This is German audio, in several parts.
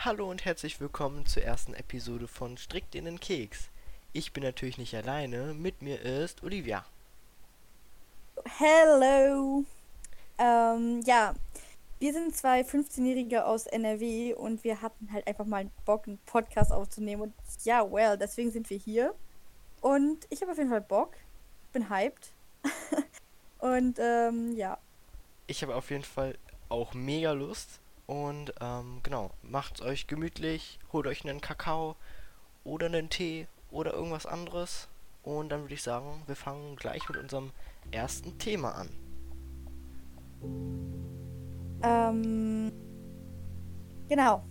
Hallo und herzlich willkommen zur ersten Episode von Strick dir nen Keks. Ich bin natürlich nicht alleine, mit mir ist Olivia. Hello. Ja, wir sind zwei 15-Jährige aus NRW und wir hatten halt einfach mal Bock, einen Podcast aufzunehmen. Und ja, deswegen sind wir hier. Und ich habe auf jeden Fall Bock. Bin hyped. Und ja. Ich habe auf jeden Fall auch mega Lust und genau, macht's euch gemütlich, holt euch einen Kakao oder einen Tee oder irgendwas anderes und dann würde ich sagen, wir fangen gleich mit unserem ersten Thema an. Ähm, genau.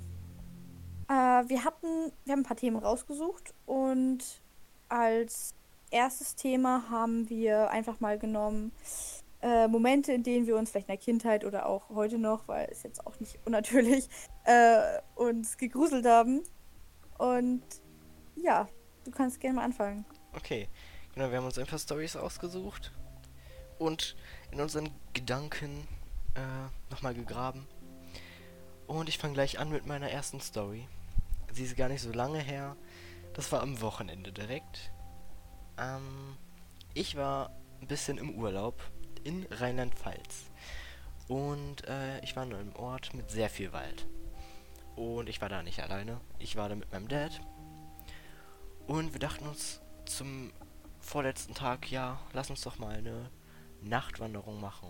Wir haben ein paar Themen rausgesucht und als erstes Thema haben wir einfach mal genommen, Momente, in denen wir uns vielleicht in der Kindheit oder auch heute noch, weil es jetzt auch nicht unnatürlich, uns gegruselt haben. Und ja, du kannst gerne mal anfangen. Okay, genau, wir haben uns ein paar Stories ausgesucht und in unseren Gedanken nochmal gegraben. Und ich fange gleich an mit meiner ersten Story. Sie ist gar nicht so lange her. Das war am Wochenende direkt. Ähm, Ich war ein bisschen im Urlaub in Rheinland-Pfalz. Und ich war in einem Ort mit sehr viel Wald. Und ich war da nicht alleine. Ich war da mit meinem Dad. Und wir dachten uns zum vorletzten Tag, ja, lass uns doch mal eine Nachtwanderung machen.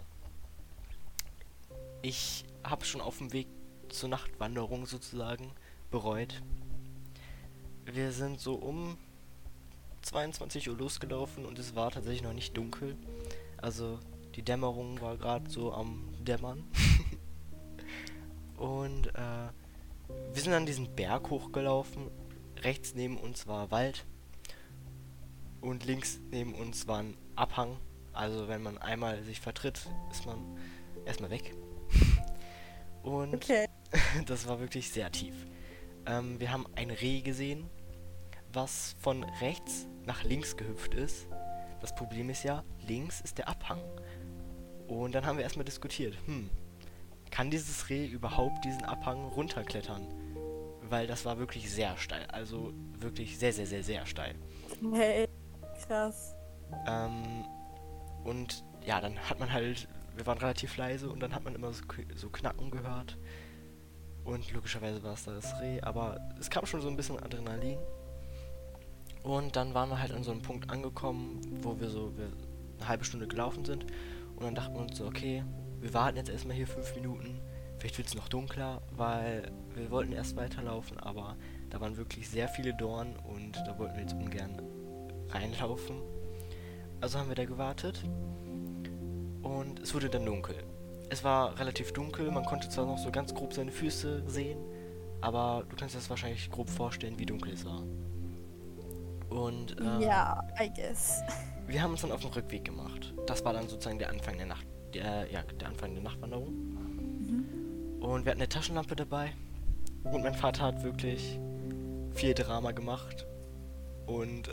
Ich habe schon auf dem Weg zur Nachtwanderung sozusagen bereut. Wir sind so um 22 Uhr losgelaufen und es war tatsächlich noch nicht dunkel. Also die Dämmerung war gerade so am Dämmern. Und wir sind an diesen Berg hochgelaufen. Rechts neben uns war Wald und links neben uns war ein Abhang. Also wenn man einmal sich vertritt, ist man erstmal weg. Und Okay. das war wirklich sehr tief. Wir haben ein Reh gesehen, was von rechts nach links gehüpft ist. Das Problem ist ja, links ist der Abhang. Und dann haben wir erstmal diskutiert, kann dieses Reh überhaupt diesen Abhang runterklettern? Weil das war wirklich sehr steil. Also wirklich sehr, sehr, sehr, sehr steil. Hey, krass. Ähm, und ja, dann hat man halt, wir waren relativ leise und dann hat man immer so Knacken gehört. Und logischerweise war es da das Reh, aber es kam schon so ein bisschen Adrenalin. Und dann waren wir halt an so einem Punkt angekommen, wo wir eine halbe Stunde gelaufen sind. Und dann dachten wir uns so, okay, wir warten jetzt erstmal hier 5 Minuten. Vielleicht wird es noch dunkler, weil wir wollten erst weiterlaufen, aber da waren wirklich sehr viele Dornen und da wollten wir jetzt ungern reinlaufen. Also haben wir da gewartet und es wurde dann dunkel. Es war relativ dunkel, man konnte zwar noch so ganz grob seine Füße sehen, aber du kannst dir das wahrscheinlich grob vorstellen, wie dunkel es war. Und Ja, I guess. wir haben uns dann auf den Rückweg gemacht. Das war dann sozusagen der Anfang der Nacht, der Anfang der Nachtwanderung. Mhm. Und wir hatten eine Taschenlampe dabei. Und mein Vater hat wirklich viel Drama gemacht und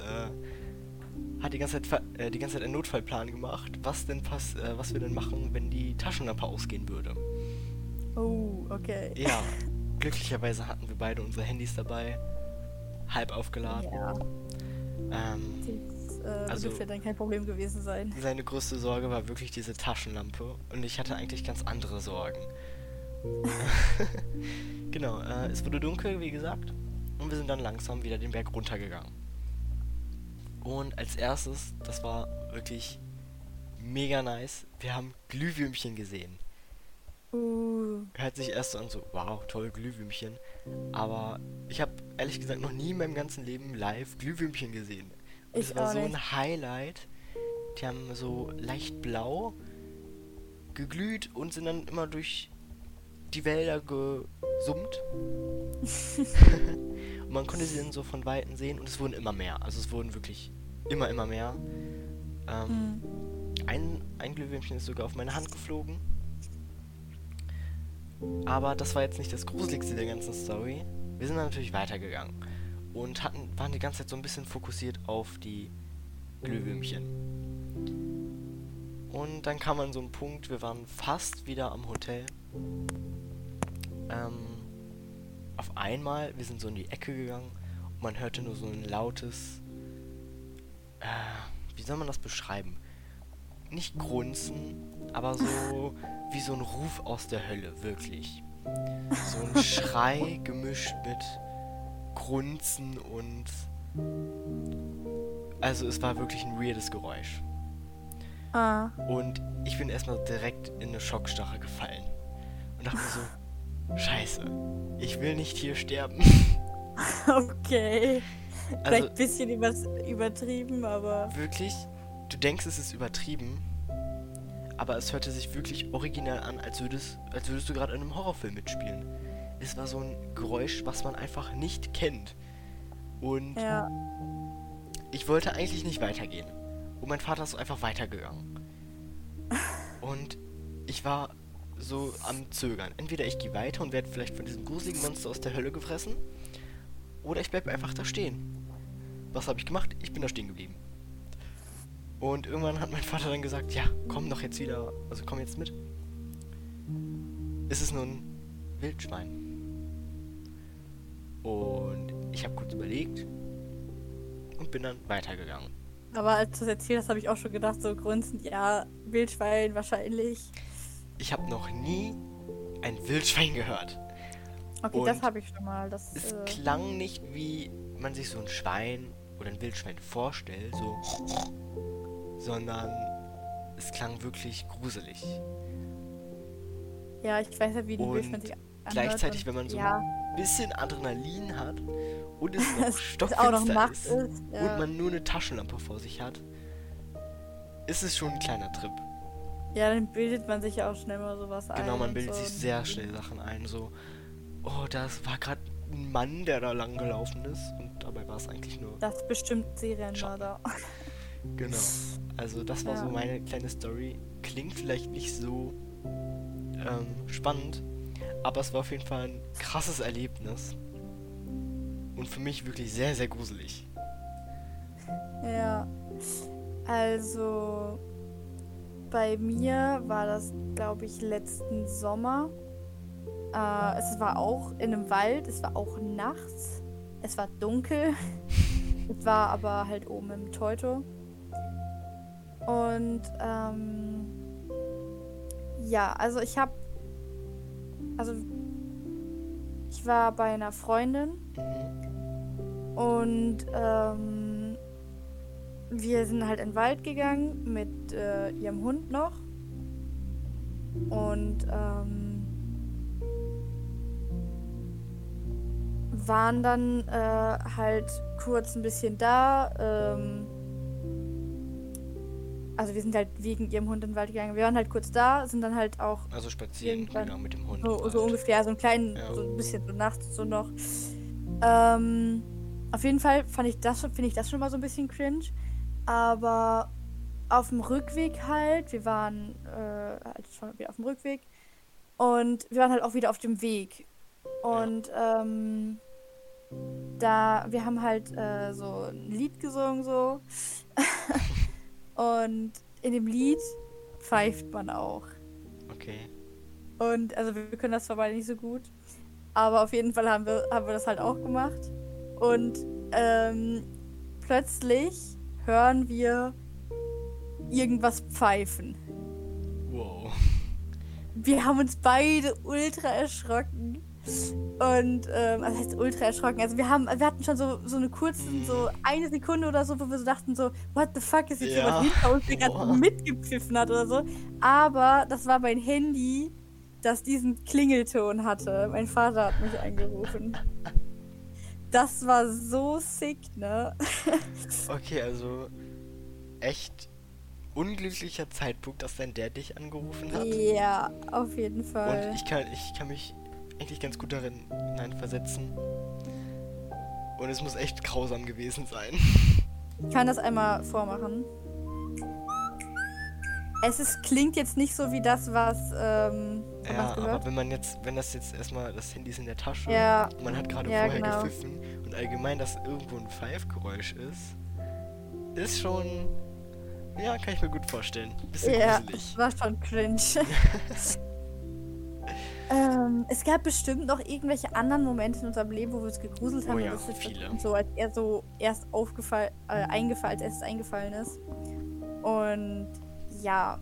hat die ganze Zeit einen Notfallplan gemacht, was wir denn machen, wenn die Taschenlampe ausgehen würde. Oh, okay. Ja, glücklicherweise hatten wir beide unsere Handys dabei, halb aufgeladen. Ja, Ähm, das also dürfte dann kein Problem gewesen sein. seine größte Sorge war wirklich diese Taschenlampe und ich hatte eigentlich ganz andere Sorgen. Genau, es wurde dunkel, wie gesagt, und wir sind dann langsam wieder den Berg runtergegangen. Und als erstes, das war wirklich mega nice, wir haben Glühwürmchen gesehen. Uh, Hört sich erst so an, so, wow, toll, Glühwürmchen. Aber ich habe ehrlich gesagt noch nie in meinem ganzen Leben live Glühwürmchen gesehen. Und es ich war auch so nicht. ein Highlight. Die haben so leicht blau geglüht und sind dann immer durch die Wälder gesummt. Und man konnte sie dann so von Weitem sehen und es wurden immer mehr. Also es wurden wirklich immer mehr. Ähm, Hm. ein Glühwürmchen ist sogar auf meine Hand geflogen. Aber das war jetzt nicht das Gruseligste der ganzen Story. Wir sind dann natürlich weitergegangen und waren die ganze Zeit so ein bisschen fokussiert auf die Glühwürmchen. Und dann kam man so ein Punkt, wir waren fast wieder am Hotel. Ähm, auf einmal, wir sind so in die Ecke gegangen und man hörte nur so ein lautes, wie soll man das beschreiben? Nicht Grunzen, aber so wie so ein Ruf aus der Hölle, wirklich. So ein Schrei gemischt mit Grunzen und... Also es war wirklich ein weirdes Geräusch. Ah, Und ich bin erstmal direkt in eine Schockstarre gefallen. Und dachte mir so, Scheiße, ich will nicht hier sterben. okay. Also Vielleicht ein bisschen übertrieben, aber wirklich, du denkst, es ist übertrieben, aber es hörte sich wirklich original an, als würdest du gerade in einem Horrorfilm mitspielen. Es war so ein Geräusch, was man einfach nicht kennt. Und ja. ich wollte eigentlich nicht weitergehen. Und mein Vater ist einfach weitergegangen. Und ich war so am Zögern. Entweder ich gehe weiter und werde vielleicht von diesem gruseligen Monster aus der Hölle gefressen, oder ich bleibe einfach da stehen. Was habe ich gemacht? Ich bin da stehen geblieben. Und irgendwann hat mein Vater dann gesagt, ja, komm doch jetzt wieder, also komm jetzt mit. Es ist nur ein Wildschwein. Und ich habe kurz überlegt und bin dann weitergegangen. Aber als du es erzählt hast, habe ich auch schon gedacht, so grunzend, ja, Wildschwein wahrscheinlich. Ich habe noch nie ein Wildschwein gehört. Okay, Und das habe ich schon mal. Das, es klang nicht, wie man sich so ein Schwein oder ein Wildschwein vorstellt, so, sondern es klang wirklich gruselig. ja, ich weiß ja, wie ein Und Wildschwein sich anhört. gleichzeitig, Und wenn man so ja, ein bisschen Adrenalin hat und es noch es auch noch stockfinster Nacht ist ist. und Ja. man nur eine Taschenlampe vor sich hat, ist es schon ein kleiner Trip. Ja, dann bildet man sich ja auch schnell mal sowas ein. Genau, man und bildet so. sich sehr schnell Sachen ein, so, oh, das war gerade ein Mann, der da lang gelaufen ist und dabei war es eigentlich nur, Das ist bestimmt Serienmörder. genau. Also das war Ja. so meine kleine Story. Klingt vielleicht nicht so spannend, aber es war auf jeden Fall ein krasses Erlebnis und für mich wirklich sehr, sehr gruselig. Ja. Also, bei mir war das, glaube ich, letzten Sommer. Es war auch in einem Wald, es war auch nachts, es war dunkel, es war aber halt oben im Teuto. Und ja, also ich war bei einer Freundin Mhm. und wir sind halt in den Wald gegangen mit ihrem Hund noch und waren dann halt kurz ein bisschen da. Also wir sind halt wegen ihrem Hund in den Wald gegangen. Wir waren halt kurz da, sind dann halt auch Also spazieren irgendwann gegangen mit dem Hund. im so Wald. ungefähr, so ein kleinen, Ja. so ein bisschen so nachts so noch. Auf jeden Fall finde ich das schon mal so ein bisschen cringe. Aber auf dem Rückweg halt, wir waren halt schon wieder auf dem Rückweg und wir waren halt auch wieder auf dem Weg. Und wir haben halt so ein Lied gesungen so. Und in dem Lied pfeift man auch. Okay. Und also wir können das zwar beide nicht so gut, aber auf jeden Fall haben wir das halt auch gemacht. Und plötzlich hören wir irgendwas pfeifen. Wow. Wir haben uns beide ultra erschrocken. Und, also heißt ultra erschrocken. Also wir hatten schon so eine kurzen, so eine Sekunde oder so, wo wir so dachten so, what the fuck, ist jetzt Ja. jemand hinter uns, der Boah. gerade mitgepfiffen hat oder so. Aber das war mein Handy, das diesen Klingelton hatte. Mein Vater hat mich angerufen. Das war so sick, ne? Okay, also echt unglücklicher Zeitpunkt, dass dein Dad dich angerufen hat. Ja, auf jeden Fall. Und ich kann mich eigentlich ganz gut darin hineinversetzen. Und es muss echt grausam gewesen sein. Ich kann das einmal vormachen. Klingt jetzt nicht so wie das, was Ja, gehört. aber wenn das jetzt erstmal, das Handy ist in der Tasche, Ja. man hat gerade Ja, vorher genau. gepfiffen und allgemein, dass irgendwo ein Pfeifgeräusch ist schon, ja, kann ich mir gut vorstellen. Bisschen Ja, gruselig. das war schon cringe. Es gab bestimmt noch irgendwelche anderen Momente in unserem Leben, wo wir uns gegruselt haben. Oh Und ja, das ist viele. bestimmt so, als er so erst als erstes eingefallen ist. Und ja,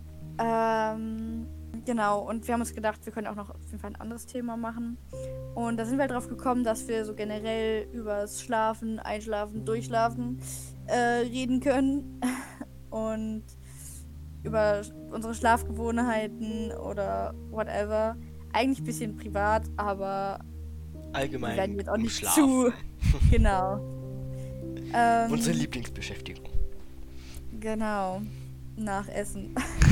genau. Und wir haben uns gedacht, wir können auch noch auf jeden Fall ein anderes Thema machen. Und da sind wir halt drauf gekommen, dass wir so generell übers Schlafen, Einschlafen, Durchschlafen reden können. Und über unsere Schlafgewohnheiten oder whatever. Eigentlich ein bisschen privat, aber wir Allgemein werden jetzt auch nicht Schlafen. zu. Genau. Unsere Lieblingsbeschäftigung. Genau. Nach Essen.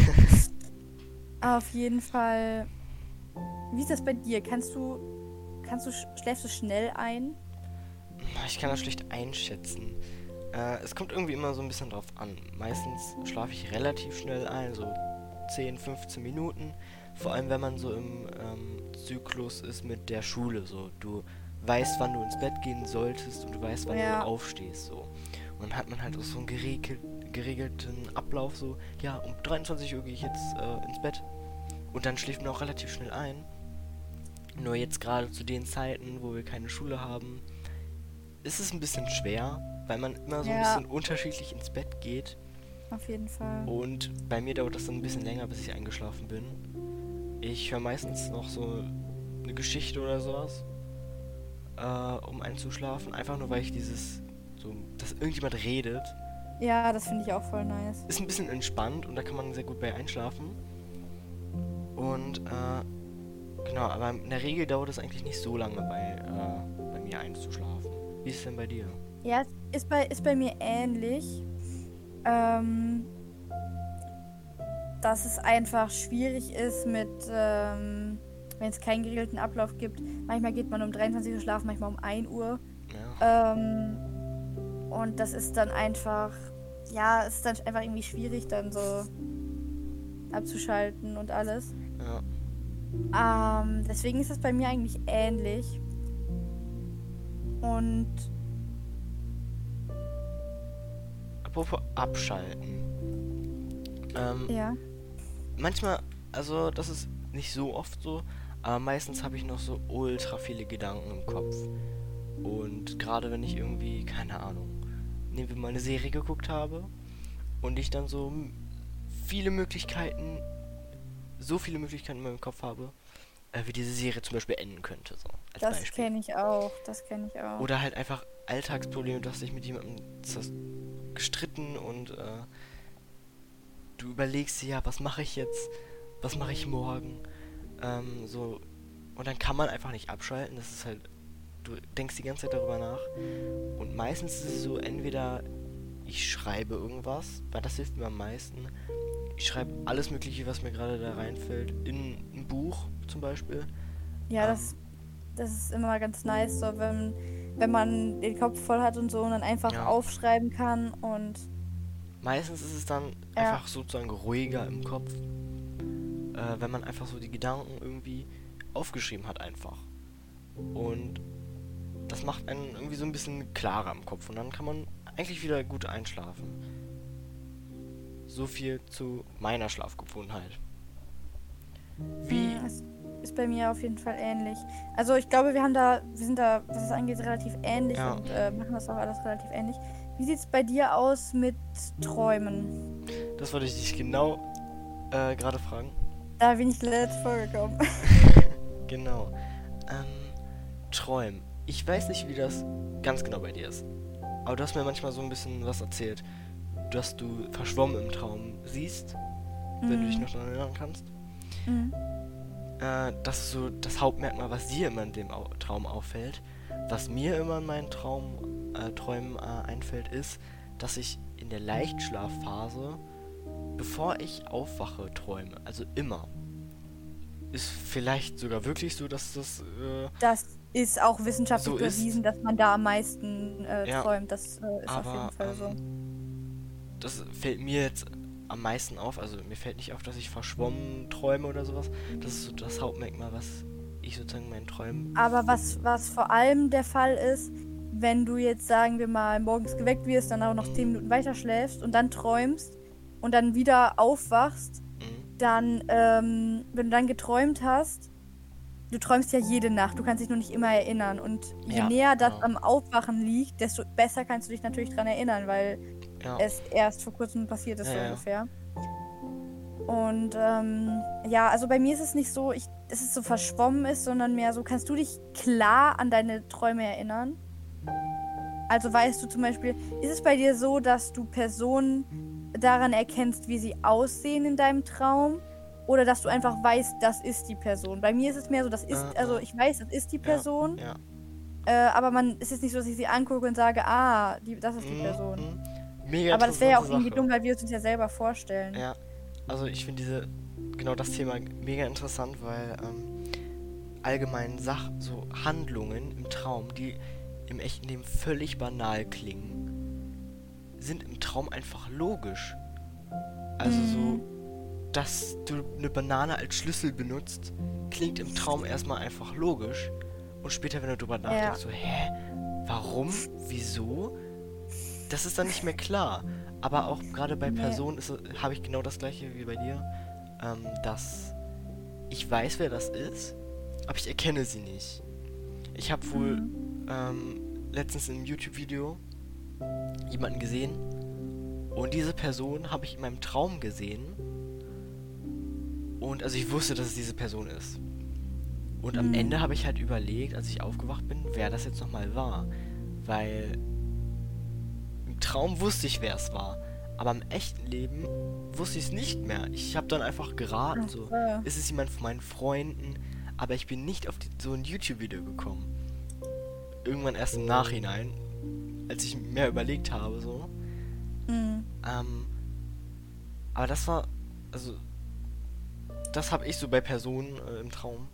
Auf jeden Fall. Wie ist das bei dir? Schläfst du schnell ein? Ich kann das schlecht einschätzen. Es kommt irgendwie immer so ein bisschen drauf an. Meistens schlafe ich relativ schnell ein, so 10, 15 Minuten. Vor allem, wenn man so im Zyklus ist mit der Schule. So, du weißt, wann du ins Bett gehen solltest und du weißt, wann Ja. du aufstehst. So. Und dann hat man halt auch so einen geregelten Ablauf. So, ja, um 23 Uhr gehe ich jetzt ins Bett. Und dann schläft man auch relativ schnell ein. Nur jetzt gerade zu den Zeiten, wo wir keine Schule haben, ist es ein bisschen schwer, weil man immer so ein Ja. bisschen unterschiedlich ins Bett geht. Auf jeden Fall. Und bei mir dauert das dann ein bisschen länger, bis ich eingeschlafen bin. Ich höre meistens noch so eine Geschichte oder sowas, um einzuschlafen. Einfach nur, weil ich dass irgendjemand redet, Ja, das finde ich auch voll nice. ist ein bisschen entspannt und da kann man sehr gut bei einschlafen. Und, genau, aber in der Regel dauert es eigentlich nicht so lange bei mir einzuschlafen. Wie ist es denn bei dir? Ja, ist bei mir ähnlich. Ähm, Dass es einfach schwierig ist wenn es keinen geregelten Ablauf gibt. Manchmal geht man um 23 Uhr schlafen, manchmal um 1 Uhr. Ja, Und das ist dann einfach, ja, es ist dann einfach irgendwie schwierig, dann so abzuschalten und alles. ja. Deswegen ist das bei mir eigentlich ähnlich. Und Apropos abschalten. ja, Manchmal, also das ist nicht so oft so, aber meistens habe ich noch so ultra viele Gedanken im Kopf. Und gerade wenn ich irgendwie, keine Ahnung, nehmen wir mal eine Serie geguckt habe und ich dann so so viele Möglichkeiten in meinem Kopf habe, wie diese Serie zum Beispiel enden könnte, so als das Beispiel. kenne ich auch. Das kenne ich auch. Oder halt einfach Alltagsprobleme, du hast dich mit jemandem gestritten und du überlegst dir, ja, was mache ich jetzt? Was mache ich morgen? So. Und dann kann man einfach nicht abschalten. Das ist halt, du denkst die ganze Zeit darüber nach. Und meistens ist es so, entweder ich schreibe irgendwas, weil das hilft mir am meisten. Ich schreibe alles Mögliche, was mir gerade da reinfällt, in ein Buch zum Beispiel. Ja, Ähm, das ist immer mal ganz nice, so wenn man den Kopf voll hat und so und dann einfach ja. aufschreiben kann und Meistens ist es dann ja. einfach sozusagen ruhiger im Kopf, wenn man einfach so die Gedanken irgendwie aufgeschrieben hat einfach. Und das macht einen irgendwie so ein bisschen klarer im Kopf und dann kann man eigentlich wieder gut einschlafen. So viel zu meiner Schlafgewohnheit. Wie? Es ist bei mir auf jeden Fall ähnlich. Also ich glaube, wir sind da, was das angeht, relativ ähnlich Ja. und machen das auch alles relativ ähnlich. Wie sieht es bei dir aus mit Träumen? Das wollte ich dich genau gerade fragen. Da bin ich letzt vorgekommen. Genau. Träumen. Ich weiß nicht, wie das ganz genau bei dir ist. Aber du hast mir manchmal so ein bisschen was erzählt, dass du verschwommen im Traum siehst, wenn du dich noch daran erinnern kannst. Mhm. Das ist so das Hauptmerkmal, was dir immer in dem Traum auffällt. Was mir immer in meinen Träumen einfällt, ist, dass ich in der Leichtschlafphase, bevor ich aufwache, träume. Also immer. Ist vielleicht sogar wirklich so, dass das Das ist auch wissenschaftlich so ist. bewiesen, dass man da am meisten Ja, träumt. Das ist auf aber jeden Fall so. das fällt mir jetzt am meisten auf. Also mir fällt nicht auf, dass ich verschwommen träume oder sowas. Das ist so das Hauptmerkmal, was ich sozusagen in meinen Träumen... Aber was vor allem der Fall ist, wenn du jetzt, sagen wir mal, morgens geweckt wirst, dann auch noch 10 Minuten weiter schläfst und dann träumst und dann wieder aufwachst, Mhm. dann, wenn du dann geträumt hast, du träumst ja jede Nacht, du kannst dich nur nicht immer erinnern. Und je Ja, näher das genau. am Aufwachen liegt, desto besser kannst du dich natürlich dran erinnern, weil Ja, es erst vor kurzem passiert ist, ja, so ja. ungefähr. Und ja, also bei mir ist es nicht so, dass es so verschwommen ist, sondern mehr so, kannst du dich klar an deine Träume erinnern? Also weißt du zum Beispiel, ist es bei dir so, dass du Personen daran erkennst, wie sie aussehen in deinem Traum? Oder dass du einfach weißt, das ist die Person? Bei mir ist es mehr so, also ich weiß, das ist die Ja, Person, ja. aber es ist nicht so, dass ich sie angucke und sage, das ist die Mhm, Person. mhm. Mega Aber das wäre ja auch interessante irgendwie Sache. dumm, weil wir es uns ja selber vorstellen. Ja, also ich finde genau das Thema mega interessant, weil allgemein so Handlungen im Traum, die im echten Leben völlig banal klingen, sind im Traum einfach logisch. Also Mm, so, dass du eine Banane als Schlüssel benutzt, klingt im Traum erstmal einfach logisch. Und später, wenn du drüber ja. nachdenkst, so, hä? Warum? Wieso? Das ist dann nicht mehr klar. Aber auch gerade bei Nee. Personen habe ich genau das gleiche wie bei dir, dass ich weiß, wer das ist, aber ich erkenne sie nicht. Ich habe wohl Mm. letztens in einem YouTube-Video jemanden gesehen und diese Person habe ich in meinem Traum gesehen und also ich wusste, dass es diese Person ist. Und am Mm. Ende habe ich halt überlegt, als ich aufgewacht bin, wer das jetzt nochmal war. Weil im Traum wusste ich, wer es war. Aber im echten Leben wusste ich es nicht mehr. Ich habe dann einfach geraten, Ach so, so. ist es jemand von meinen Freunden? Aber ich bin nicht auf so ein YouTube-Video gekommen. Irgendwann erst im Nachhinein, als ich mehr überlegt habe, so. Mm. Ähm, aber also, das habe ich so bei Personen im Traum.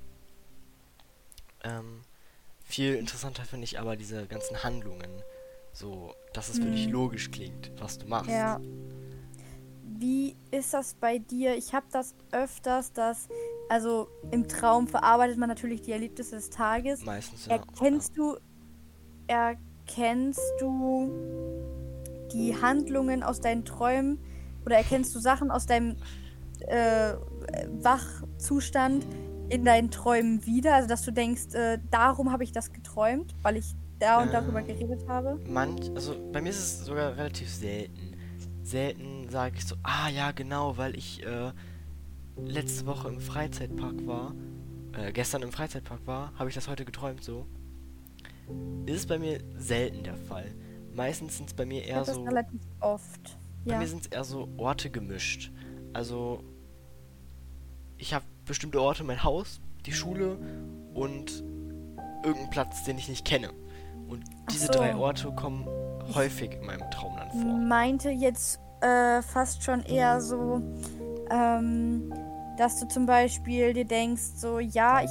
Ähm, Viel interessanter finde ich aber diese ganzen Handlungen. So, dass es wirklich Mm. logisch klingt, was du machst. Ja. Wie ist das bei dir? Ich habe das öfters, also im Traum verarbeitet man natürlich die Erlebnisse des Tages. Meistens, ja. Ja. Erkennst du, erkennst du die Handlungen aus deinen Träumen oder erkennst du Sachen aus deinem äh, Wachzustand in deinen Träumen wieder? Also dass du denkst, darum habe ich das geträumt, weil ich da und darüber geredet habe? Also bei mir ist es sogar relativ selten. Selten sage ich so, ja, genau, weil ich letzte Woche im Freizeitpark war, gestern im Freizeitpark war, habe ich das heute geträumt so. Ist bei mir selten der Fall. Meistens sind es bei mir Ich eher habe das so, relativ oft. bei mir Ja. sind es eher so Orte gemischt. Also ich habe bestimmte Orte, mein Haus, die Schule und irgendeinen Platz, den ich nicht kenne. Und Ach diese drei so. Orte kommen Ich häufig in meinem Traum dann vor. meinte jetzt fast schon eher so, ähm, dass du zum Beispiel dir denkst, so, ja,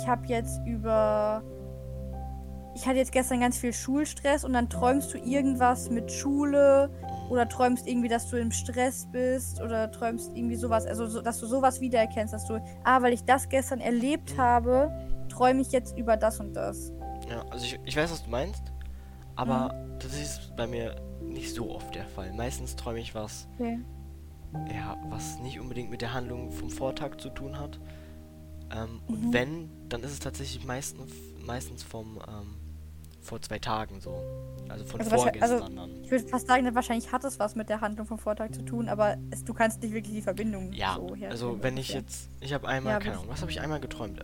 ich hatte jetzt gestern ganz viel Schulstress und dann träumst du irgendwas mit Schule oder träumst irgendwie, dass du im Stress bist oder träumst irgendwie sowas, also so, dass du sowas wiedererkennst, dass du, weil ich das gestern erlebt Mhm. habe, träume ich jetzt über das und das. Ja, also ich weiß, was du meinst, Mhm. aber das ist bei mir nicht so oft der Fall. Meistens träume ich was, Okay. ja, was nicht unbedingt mit der Handlung vom Vortag zu tun hat. Und Mhm. wenn, dann ist es tatsächlich meistens vor 2 Tagen so. Also von Also vorgestern dann. ich würde fast sagen, wahrscheinlich hat es was mit der Handlung vom Vortag zu tun, aber du kannst nicht wirklich die Verbindung Ja, so herstellen, also so wenn ich ungefähr. jetzt, ich habe einmal, Ja, keine würde ich. Ahnung, was habe ich einmal geträumt?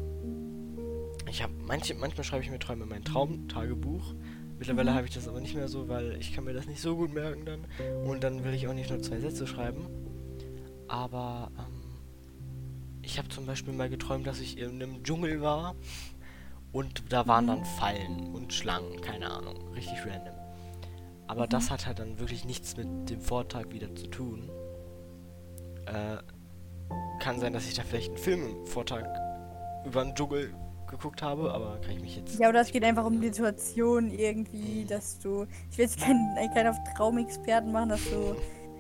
Manchmal schreibe ich mir Träume in mein Traumtagebuch. Mittlerweile Mhm. habe ich das aber nicht mehr so, weil ich kann mir das nicht so gut merken dann. Und dann will ich auch nicht nur 2 Sätze schreiben. Aber ich habe zum Beispiel mal geträumt, dass ich in einem Dschungel war und da waren Mhm. dann Fallen und Schlangen, keine Ahnung, richtig random. Aber Mhm. das hat halt dann wirklich nichts mit dem Vortag wieder zu tun. Äh, Kann sein, dass ich da vielleicht einen Film im Vortag über einen Dschungel geguckt habe, aber kann ich mich jetzt Ja, oder es nicht geht mehr einfach um die erinnern. Situation irgendwie, dass du. Ich will jetzt keinen auf Traumexperten machen, dass du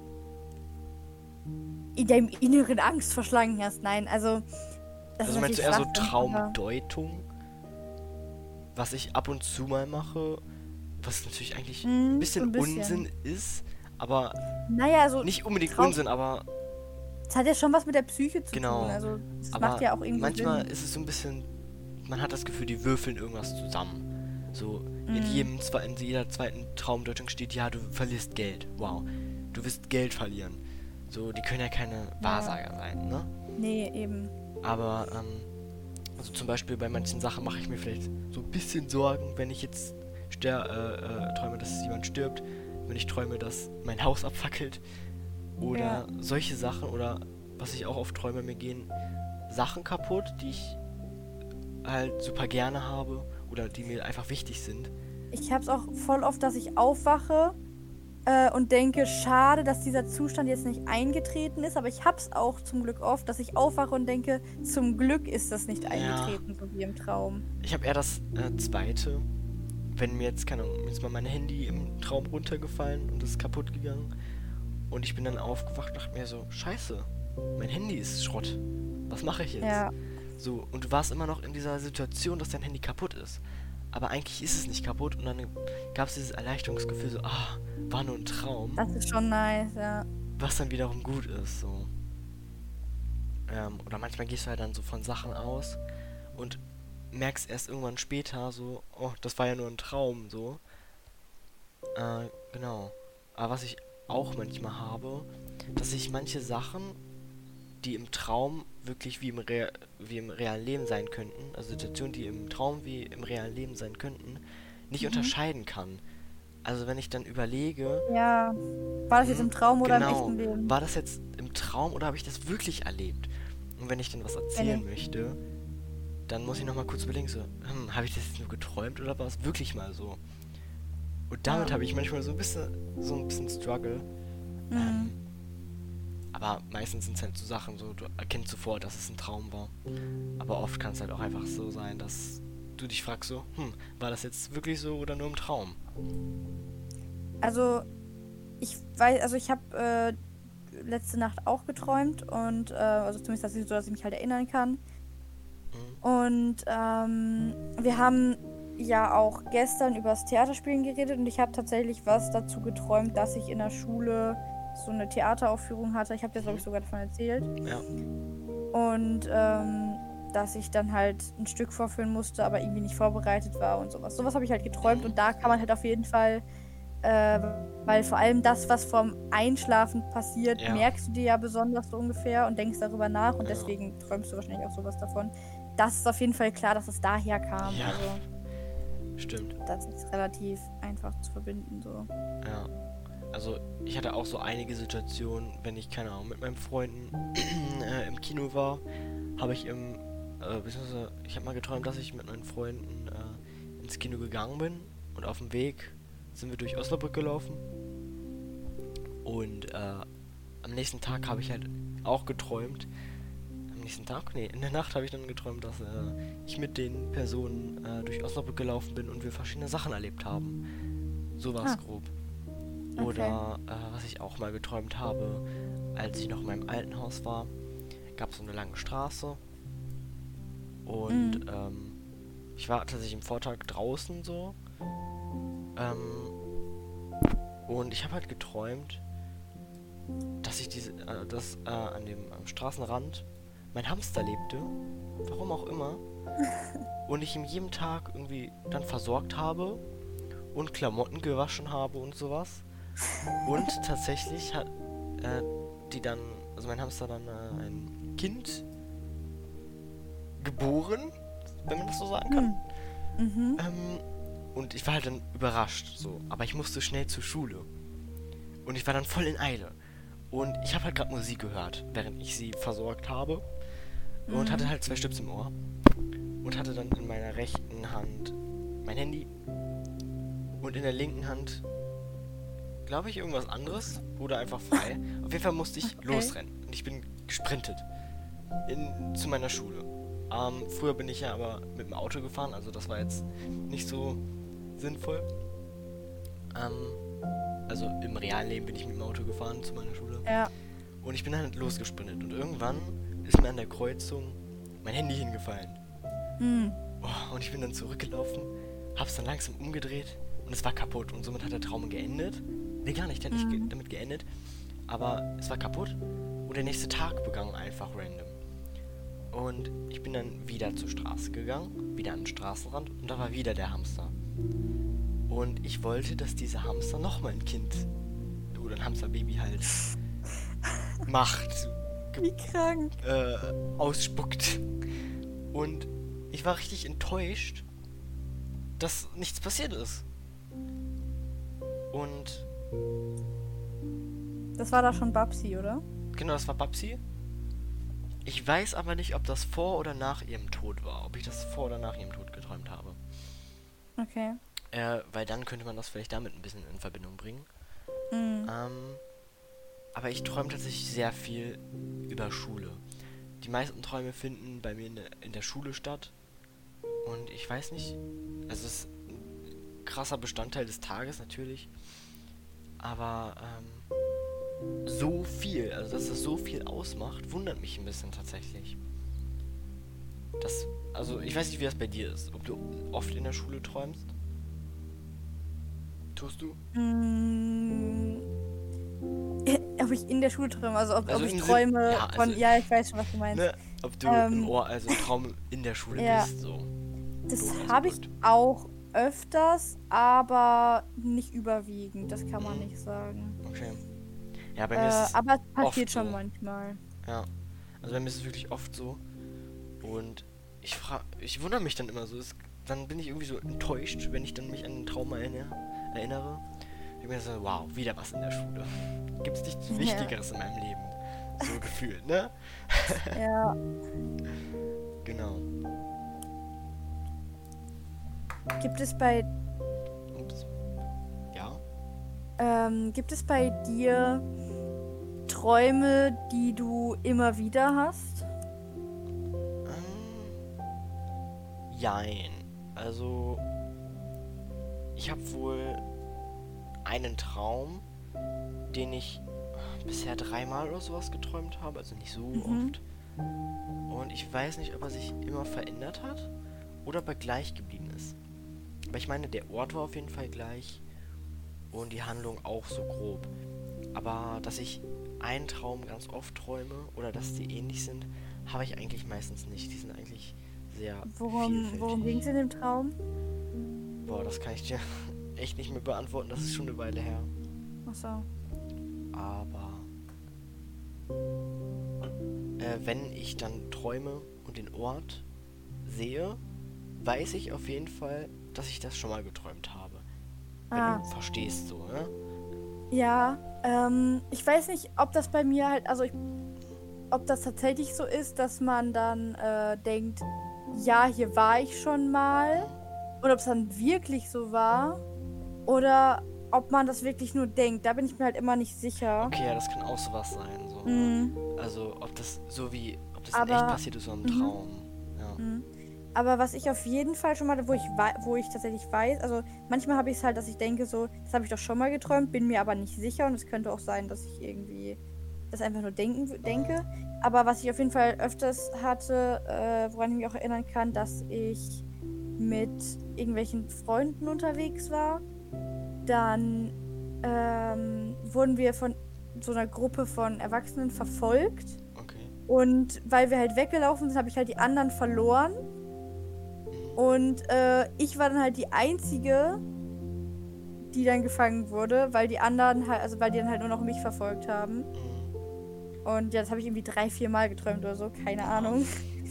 in deinem Inneren Angst vor Schlangen hast. Nein, also, das ist Also meinst du natürlich eher so Schwachsinn, aber. Traumdeutung, was ich ab und zu mal mache, was natürlich eigentlich ein So bisschen ein bisschen. Unsinn ist, aber Naja, also, nicht unbedingt Traum. Unsinn, aber Es hat ja schon was mit der Psyche zu tun. genau. Also, es macht Aber ja auch irgendwo manchmal Sinn. ist es so ein bisschen man hat das Gefühl, die würfeln irgendwas zusammen. So, in jeder zweiten Traumdeutung steht, ja, du verlierst Geld. Wow, du wirst Geld verlieren. So, die können ja keine Wahrsager sein, ne? Nee, eben. Aber, also zum Beispiel bei manchen Sachen mache ich mir vielleicht so ein bisschen Sorgen, wenn ich jetzt träume, dass jemand stirbt, wenn ich träume, dass mein Haus abfackelt oder solche Sachen, oder was ich auch oft träume, mir gehen Sachen kaputt, die ich halt super gerne habe oder die mir einfach wichtig sind. Ich hab's auch voll oft, dass ich aufwache und denke, schade, dass dieser Zustand jetzt nicht eingetreten ist, aber ich hab's auch zum Glück oft, dass ich aufwache und denke, zum Glück ist das nicht eingetreten, so wie im Traum. Ich habe eher das zweite, wenn mir jetzt, keine Ahnung, mir ist mal mein Handy im Traum runtergefallen und ist kaputt gegangen und ich bin dann aufgewacht und dachte mir so, scheiße, mein Handy ist Schrott, was mache ich jetzt? Ja. So, und du warst immer noch in dieser Situation, dass dein Handy kaputt ist. Aber eigentlich ist es nicht kaputt und dann gab es dieses Erleichterungsgefühl so, war nur ein Traum. Das ist schon nice, ja. Was dann wiederum gut ist, so. Oder manchmal gehst du halt dann so von Sachen aus und merkst erst irgendwann später so, oh, das war ja nur ein Traum, so. Genau. Aber was ich auch manchmal habe, dass ich manche Sachen, die im Traum wirklich wie im realen Leben sein könnten, also Situationen, die im Traum wie im realen Leben sein könnten, nicht unterscheiden kann. Also wenn ich dann überlege... Ja, war das jetzt im Traum oder im genau, echten Leben? war das jetzt im Traum oder habe ich das wirklich erlebt? Und wenn ich dann was erzählen möchte, dann muss ich nochmal kurz überlegen, so, habe ich das jetzt nur geträumt oder war es wirklich mal so? Und damit habe ich manchmal so ein bisschen Struggle. Aber meistens sind es halt so Sachen, so du erkennst sofort, dass es ein Traum war. Aber oft kann es halt auch einfach so sein, dass du dich fragst so, war das jetzt wirklich so oder nur im Traum? Also, ich weiß, also ich habe letzte Nacht auch geträumt und, also zumindest das ist so, dass ich mich halt erinnern kann. Und wir haben ja auch gestern über das Theaterspielen geredet und ich habe tatsächlich was dazu geträumt, dass ich in der Schule so eine Theateraufführung hatte. Ich habe dir, glaube ich, sogar davon erzählt. Ja. Und dass ich dann halt ein Stück vorführen musste, aber irgendwie nicht vorbereitet war und sowas. Sowas habe ich halt geträumt und da kann man halt auf jeden Fall, weil vor allem das, was vorm Einschlafen passiert, merkst du dir ja besonders so ungefähr und denkst darüber nach und deswegen träumst du wahrscheinlich auch sowas davon. Das ist auf jeden Fall klar, dass es daher kam. Ja, also, stimmt. das ist relativ einfach zu verbinden, so. Ja. Also ich hatte auch so einige Situationen, wenn ich, keine Ahnung, mit meinen Freunden im Kino war, habe ich beziehungsweise ich habe mal geträumt, dass ich mit meinen Freunden ins Kino gegangen bin und auf dem Weg sind wir durch Osnabrück gelaufen und am nächsten Tag habe ich halt auch geträumt, in der Nacht habe ich dann geträumt, dass ich mit den Personen durch Osnabrück gelaufen bin und wir verschiedene Sachen erlebt haben. So war es grob. Oder was ich auch mal geträumt habe, als ich noch in meinem alten Haus war, gab es so eine lange Straße und ich war tatsächlich im Vortag draußen so und ich habe halt geträumt, dass ich am Straßenrand mein Hamster lebte, warum auch immer, und ich ihm jeden Tag irgendwie dann versorgt habe und Klamotten gewaschen habe und sowas. Und tatsächlich hat mein Hamster dann ein Kind geboren, wenn man das so sagen kann. Und ich war halt dann überrascht, so. Aber ich musste schnell zur Schule. Und ich war dann voll in Eile. Und ich habe halt gerade Musik gehört, während ich sie versorgt habe. Und hatte halt 2 Stöpsel im Ohr. Und hatte dann in meiner rechten Hand mein Handy. Und in der linken Hand, glaube ich, irgendwas anderes. Oder einfach frei. Auf jeden Fall musste ich losrennen. Und ich bin gesprintet. Zu meiner Schule. Früher bin ich ja aber mit dem Auto gefahren. Also das war jetzt nicht so sinnvoll. Also im realen Leben bin ich mit dem Auto gefahren zu meiner Schule. Ja. Und ich bin dann losgesprintet. Und irgendwann ist mir an der Kreuzung mein Handy hingefallen. Und ich bin dann zurückgelaufen, hab's dann langsam umgedreht und es war kaputt. Und somit hat der Traum geendet. Nee, gar nicht, der hat nicht damit geendet. Aber es war kaputt und der nächste Tag begann einfach random. Und ich bin dann wieder zur Straße gegangen, wieder an den Straßenrand und da war wieder der Hamster. Und ich wollte, dass dieser Hamster nochmal ein Kind oder ein Hamsterbaby halt macht, Wie krank. ausspuckt. Und ich war richtig enttäuscht, dass nichts passiert ist. Und Das war da schon Babsi, oder? genau, das war Babsi. Ich weiß aber nicht, ob das vor oder nach ihrem Tod war. Ob ich das vor oder nach ihrem Tod geträumt habe. Okay. Weil dann könnte man das vielleicht damit ein bisschen in Verbindung bringen. Mhm. Aber ich träume tatsächlich sehr viel über Schule. Die meisten Träume finden bei mir in der Schule statt. Und ich weiß nicht, also es ist ein krasser Bestandteil des Tages natürlich. Aber so viel, also dass das so viel ausmacht, wundert mich ein bisschen tatsächlich. Also ich weiß nicht, wie das bei dir ist. Ob du oft in der Schule träumst? Tust du? Mm, ob ich in der Schule träume, also ob Also ich im Sinn- träume ja, von, also- ja, ich weiß schon, was du meinst. Ne? Ob du Ähm, im Ohr, also im Traum in der Schule ja. bist, so. Das Doof habe ich ausgedrückt. auch öfters, aber nicht überwiegend, das kann man Mhm. nicht sagen. Okay. Ja, bei mir ist es Aber es passiert oft schon so. manchmal. Ja. Also bei mir ist es wirklich oft so. Und ich wundere mich dann immer so. Dann bin ich irgendwie so enttäuscht, wenn ich dann mich an den Traum erinnere. Ich bin so, wow, wieder was in der Schule. Gibt's nichts Ja. Wichtigeres in meinem Leben? So gefühlt, ne? Ja. Genau. Gibt es bei, Ups. Ja? gibt es bei dir Träume, die du immer wieder hast? Jein. Also, ich habe wohl einen Traum, den ich bisher 3-mal oder sowas geträumt habe, also nicht so oft. Und ich weiß nicht, ob er sich immer verändert hat oder ob er gleich geblieben ist. Aber ich meine, der Ort war auf jeden Fall gleich und die Handlung auch so grob. Aber dass ich einen Traum ganz oft träume oder dass die ähnlich sind, habe ich eigentlich meistens nicht. Die sind eigentlich sehr Worum vielfältig. ging es in dem Traum? Boah, das kann ich dir echt nicht mehr beantworten. Das ist schon eine Weile her. Achso. Aber wenn ich dann träume und den Ort sehe, weiß ich auf jeden Fall, dass ich das schon mal geträumt habe. Wenn du verstehst so, ne? Ja, ich weiß nicht, ob das bei mir halt, also ob das tatsächlich so ist, dass man dann denkt, ja, hier war ich schon mal. Oder ob es dann wirklich so war. Oder ob man das wirklich nur denkt. Da bin ich mir halt immer nicht sicher. Okay, ja, das kann auch sowas sein. So. Mhm. Also, ob das in Aber- echt passiert ist oder im Traum. Ja. Mhm. Aber was ich auf jeden Fall schon mal, wo ich tatsächlich weiß, also manchmal habe ich es halt, dass ich denke so, das habe ich doch schon mal geträumt, bin mir aber nicht sicher und es könnte auch sein, dass ich irgendwie das einfach nur denke. Aber was ich auf jeden Fall öfters hatte, woran ich mich auch erinnern kann, dass ich mit irgendwelchen Freunden unterwegs war. Dann wurden wir von so einer Gruppe von Erwachsenen verfolgt. Okay. Und weil wir halt weggelaufen sind, habe ich halt die anderen verloren. Und ich war dann halt die Einzige, die dann gefangen wurde, weil die anderen halt, also weil die dann halt nur noch mich verfolgt haben. Mhm. Und ja, das habe ich irgendwie 3-4 Mal geträumt oder so, keine Ahnung.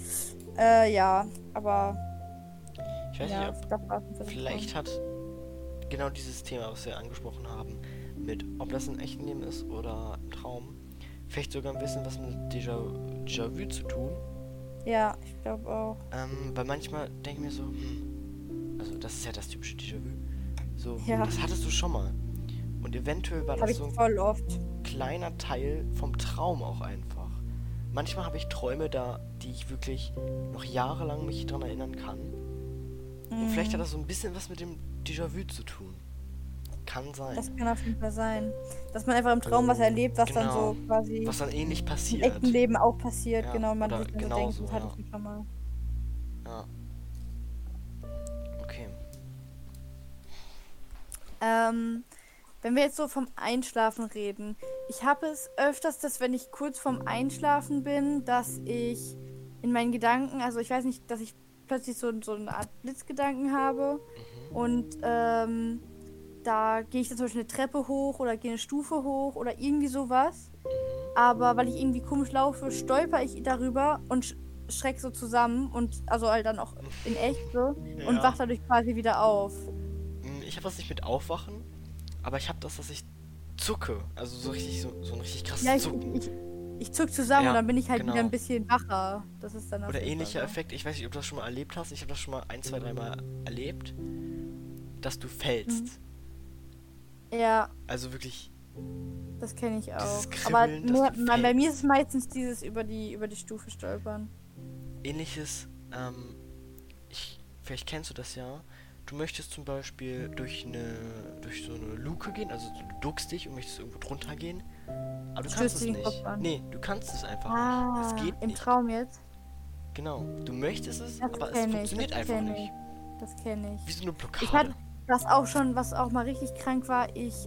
Ja, aber Ich weiß ja, nicht, das war's mit dem vielleicht hat genau dieses Thema, was wir angesprochen haben, mit ob das im echten Leben ist oder im Traum, vielleicht sogar ein bisschen was mit Déjà-vu zu tun. Traum. Ja, ich glaube auch. Weil manchmal denke ich mir so, also das ist ja das typische Déjà-vu. So, Ja. das hattest du schon mal. Und eventuell war Habe das ich so ein voll oft. kleiner Teil vom Traum auch einfach. Manchmal habe ich Träume da, die ich wirklich noch jahrelang mich dran erinnern kann. Und vielleicht hat das so ein bisschen was mit dem Déjà-vu zu tun. Kann sein. Das kann auf jeden Fall sein. Dass man einfach im Traum was erlebt, was dann Genau. so quasi Was dann ähnlich im passiert. echten Leben auch passiert. Ja, Genau, man oder sich dann so genauso, denkt, das hatte ja. ich schon mal. Ja. Okay. Wenn wir jetzt so vom Einschlafen reden. Ich habe es öfters, dass wenn ich kurz vorm Einschlafen bin, dass ich in meinen Gedanken, also ich weiß nicht, dass ich plötzlich so eine Art Blitzgedanken habe Mhm. und da gehe ich dann zum Beispiel eine Treppe hoch oder gehe eine Stufe hoch oder irgendwie sowas. Mhm. Aber weil ich irgendwie komisch laufe, stolper ich darüber und schreck so zusammen und also halt dann auch in echt so und wach Ja. dadurch quasi wieder auf. Ich habe das nicht mit Aufwachen, aber ich habe das, dass ich zucke. Also so richtig, so ein richtig Ja, krasses ich, ich, Zucken. ich, ich zuck zusammen und Ja, dann bin ich halt wieder ein genau. bisschen wacher. Das ist dann auf Oder jeden Fall ähnlicher so. Effekt, ich weiß nicht, ob du das schon mal erlebt hast. Ich habe das schon mal ein, zwei, dreimal erlebt, dass du Mhm. fällst. Ja, Also wirklich das kenne ich auch. dieses Aber Kribbeln, dass mehr, du bei mir ist es fällst. meistens dieses über die Stufe stolpern. Ähnliches, vielleicht kennst du das ja. Du möchtest zum Beispiel durch so eine Luke gehen, also du duckst dich und möchtest irgendwo drunter gehen, aber du kannst Stößt es dir den Kopf nicht. an. Nee, du kannst es einfach nicht. Es Ah, geht im nicht. Traum jetzt? Genau. Du möchtest es, Das aber es kenne ich, das funktioniert einfach kenne ich. nicht. Das kenne Wie ich. so eine Ich hatte, Blockade. was auch mal richtig krank war, ich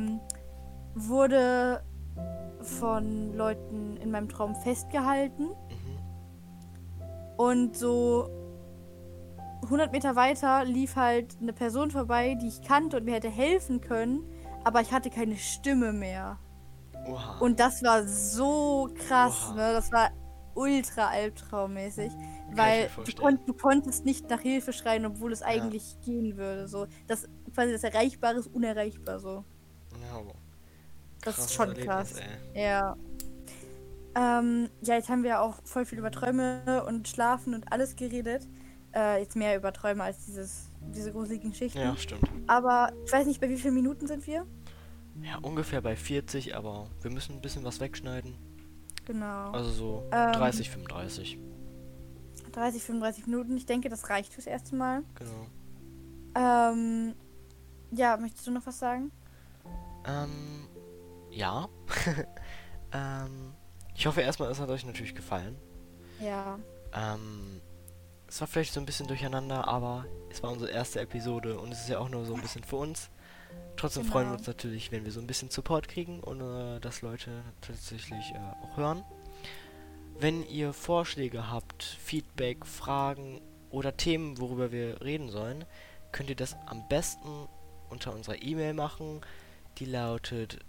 wurde von Leuten in meinem Traum festgehalten Mhm. und so 100 Meter weiter lief halt eine Person vorbei, die ich kannte und mir hätte helfen können, aber ich hatte keine Stimme mehr. Oha. Und das war so krass, Oha. ne? Das war ultra albtraummäßig, Kann ich mir weil vorstellen. du konntest nicht nach Hilfe schreien, obwohl es Ja. eigentlich gehen würde. So, das quasi das Erreichbare ist unerreichbar so. Ja, aber Das ist krasses schon Erlebnis, krass. ey. Ja. Ja, jetzt haben wir ja auch voll viel über Träume und Schlafen und alles geredet. Jetzt mehr über Träume als diese gruseligen Ja, Geschichten. stimmt. Aber ich weiß nicht, bei wie vielen Minuten sind wir? Ja, ungefähr bei 40, aber wir müssen ein bisschen was wegschneiden. Genau. Also so Ähm, 30, 35. 30, 35 Minuten. Ich denke, das reicht fürs erste Mal. Genau. Ähm, ja, möchtest du noch was sagen? Ähm, ja. ähm, ich hoffe erstmal, es hat euch natürlich gefallen. Ja, Ähm, es war vielleicht so ein bisschen durcheinander, aber es war unsere erste Episode und es ist ja auch nur so ein bisschen für uns. Trotzdem freuen wir genau. uns natürlich, wenn wir so ein bisschen Support kriegen und dass Leute tatsächlich auch hören. Wenn ihr Vorschläge habt, Feedback, Fragen oder Themen, worüber wir reden sollen, könnt ihr das am besten unter unserer E-Mail machen. Die lautet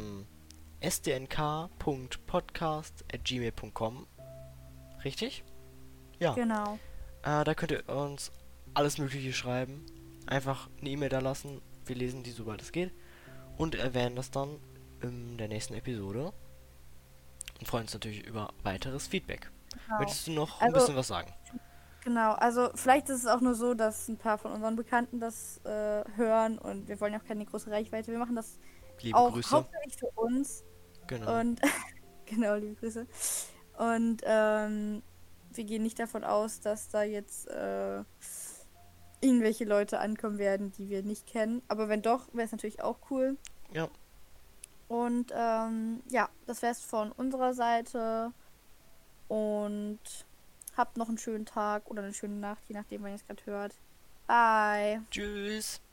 sdnk.podcast@gmail.com. Richtig? Ja. Genau. Da könnt ihr uns alles Mögliche schreiben. Einfach eine E-Mail da lassen. Wir lesen die, sobald es geht. Und erwähnen das dann in der nächsten Episode. Und freuen uns natürlich über weiteres Feedback. Genau. Möchtest du noch ein Also, bisschen was sagen? genau. Also, vielleicht ist es auch nur so, dass ein paar von unseren Bekannten das hören und wir wollen ja auch keine große Reichweite. Wir machen das Liebe auch Grüße. hauptsächlich für uns Genau. und genau, liebe Grüße. Und wir gehen nicht davon aus, dass da jetzt irgendwelche Leute ankommen werden, die wir nicht kennen. Aber wenn doch, wäre es natürlich auch cool. Ja. Und ja, das wäre es von unserer Seite. Und habt noch einen schönen Tag oder eine schöne Nacht, je nachdem, wann ihr es gerade hört. Bye. Tschüss.